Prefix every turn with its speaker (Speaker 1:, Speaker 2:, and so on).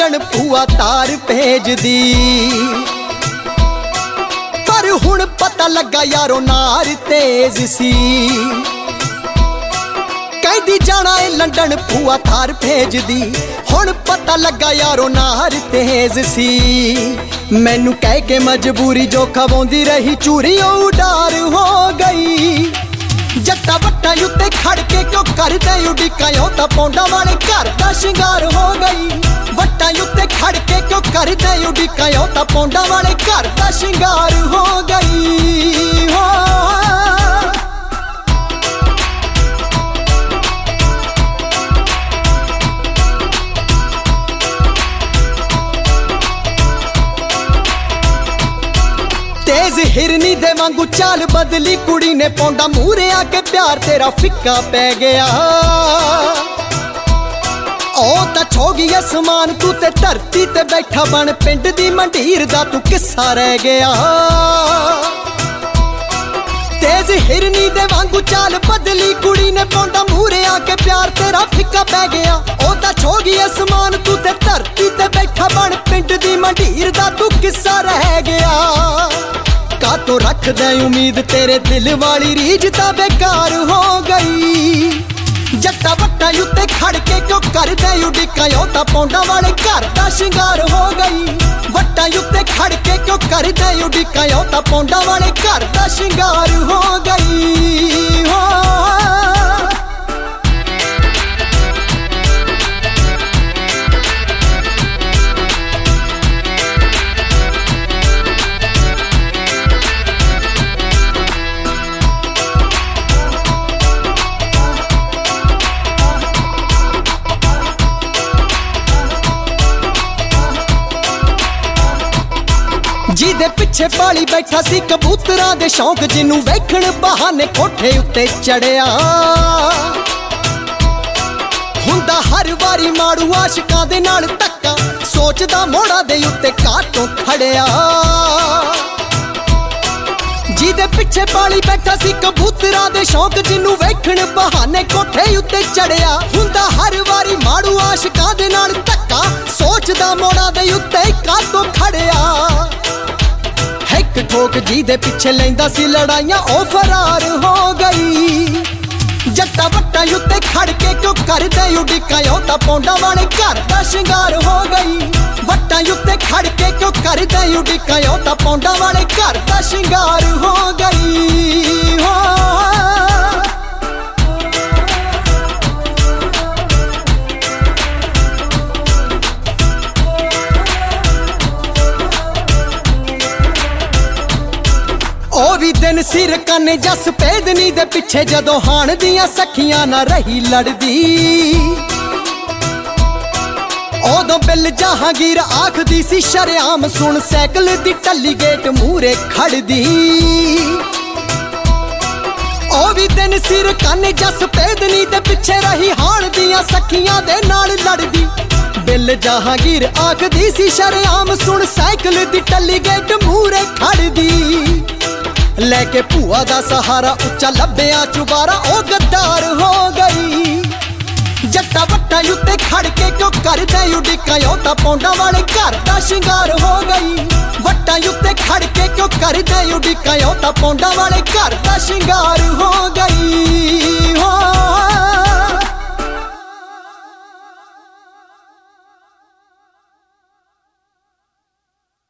Speaker 1: London भूआ तार भेजदी, पर हुण पता लगा यारो नार तेज सी। कहदी जाना है लंडन भूआ तार भेजदी, हुण पता लगा यारो नार तेज सी। मैनू कह के मजबूरी जो खवाउंदी रही चूरी उडार हो गई। जट्टा वट्टा उत्ते खड़ के क्यों करदे उडिका, तां पौंडा वाले घर दा शिंगार हो गई। वट्टा उत्ते खड़ के क्यों करदे उडिका, तां पौंडा वाले घर दा शिंगार हो गई। हो तेज हिरनी दे वांगू चाल बदली कुड़ी ने, पौंडा मूरे आके प्यार तेरा फिक्का पै गया। ओ तां छो गई आसमान तू ते धरती ते बैठा बन, पिंड दी मंडीर दा तू किस्सा रह गया। तेज हिरनी दे वांगू चाल बदली कुड़ी ने, पौंडा मूरे आके प्यार तेरा फिक्का पै गया। ओ तां छो गई आसमान तू ते धरती ते बैठा बन, पिंड दी मंडीर दा तू किस्सा रह गया। का तो रख दे उम्मीद तेरे दिल वाली रीझ तां बेकार हो गई। जट्टा वट्टा उत्ते खड़ के क्यों करदे उडिका, तां पौंडा वाले घर दा शिंगार हो गई। वट्टा उत्ते खड़ के क्यों करदे उडिका, तां पौंडा वाले घर दा शिंगार हो गई। हो जिदे पिछे पाली बैठा सी कबूतरां दे शौक, जिन्नू वेखण बहाने कोठे उत्ते चढ़िया। हुंदा हर वारी माड़ू आशिकां दे नाल धक्का, सोचदा मोड़ा दे उत्ते काटों खड़िया। जिदे पिछे पाली बैठा सी कबूतरां दे शौक, जिन्नू वेखण बहाने कोठे उत्ते चढ़िया। हुंदा हर वारी माड़ू आशिकां दे नाल धक्का, सोचदा मोड़ा दे उत्ते काटों खड़िया। ठोक जी दे पिछे लैंदा सी लड़ाइयां, ओ फरार हो गई। जट्टा वट्टा उत्ते खड़ के क्यों करदे उडिका, तां पौंडा वाले घर दा शिंगार हो गई। वट्टा उत्ते खड़ के क्यों करदे उडिका, तां पौंडा वाले घर दा शिंगार हो गई। हो ओ भी दिन सिर कन्ने जस पेदनी दे पिछे, जदों हाण दियां सखियां ना रही लड़दी। ओदों बिल जहांगीर आखदी सी शरेआम, सुन सैकल दी टल्ली गेट मूरे खड़दी। ओ भी दिन सिर कन्ने जस पेदनी दे पिछे रही, हाण दियां सखियां दे नाल लड़दी। बिल जहांगीर आखदी सी शरेआम, सुन सैकल दी टल्ली गेट मूरे खड़दी। लेके भूआ दा सहारा उच्चा लब्बिया चुबारा, ओ गद्दार हो गई। जट्टा वट्टा उत्ते खड़ के क्यों करदे उडिका, तां पौंडा वाले घर दा शिंगार हो गई। वट्टा उत्ते खड़ के क्यों करदे उडिका, तां पौंडा वाले घर दा शिंगार हो गई। हो